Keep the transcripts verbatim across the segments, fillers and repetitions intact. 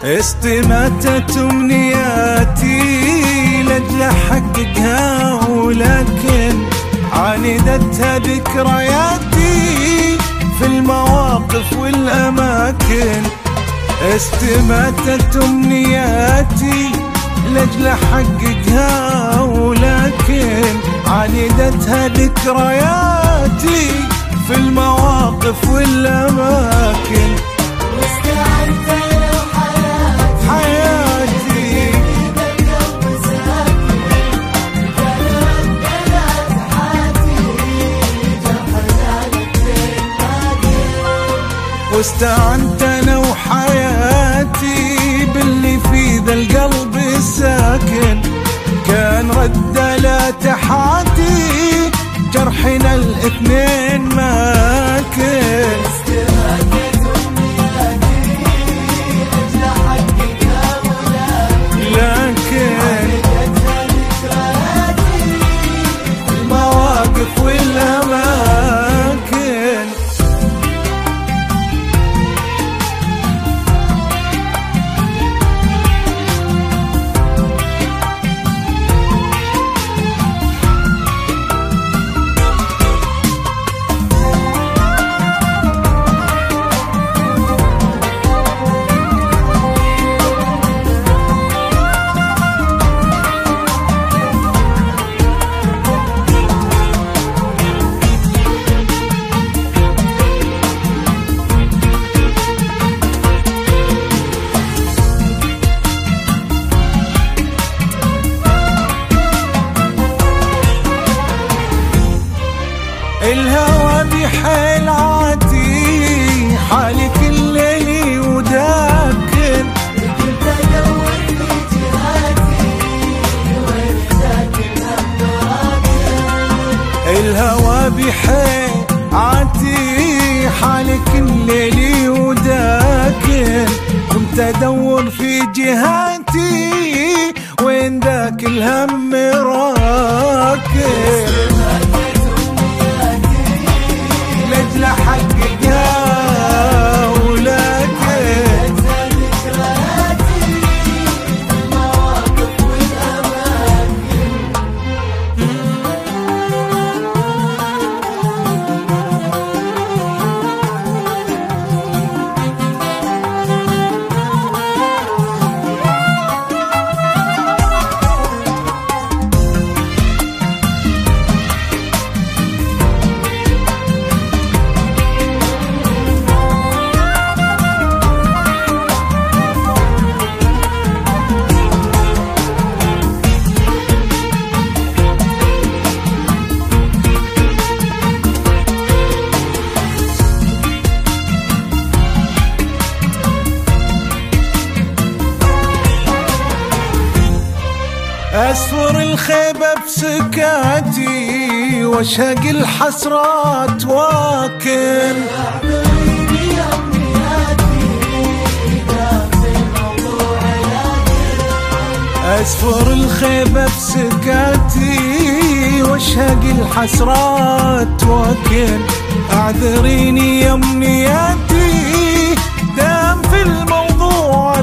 استماتت امنياتي لاجل احققها، ولكن عاندتها ذكرياتي في المواقف والاماكن. استماتت امنياتي لاجل احققها، ولكن عاندتها ذكرياتي في المواقف والاماكن. واستعنت لو حياتي حياتي بالقلب ساكن، كانت بلاد حياتي جرح ذلك بين باقي. واستعنت انا وحياتي باللي في ذا القلب الساكن، كان رد لا تحاتي جرحنا الاثنين ماكن. استماتت امنياتي لاجل احققها، لكن عاندتها ذكرياتي المواقف والاماكن. الهوى بحيل عاتي حالي كل ليلي وداكن، كنت ادور في جهاتي وين ساكن امراضي. الهوى بحيل عاتي حالي كل ليلي وداكن، كنت ادور في جهاتي وين ذاك الهم راكن. لاجل احققها، ولكن ذكرياتي المواقف والاماكن. أسفر الخيبة بسكاتي واشهق الحسرات واكن. اعذريني يا امنياتي اذا في الموضوع لكن. أسفر الخيبة بسكاتي واشهق الحسرات واكن. اعذريني يا امنياتي دام في الموضوع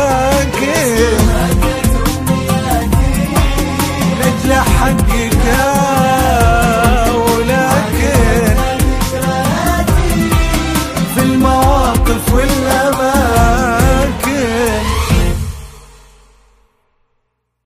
لكن لاجل احققها،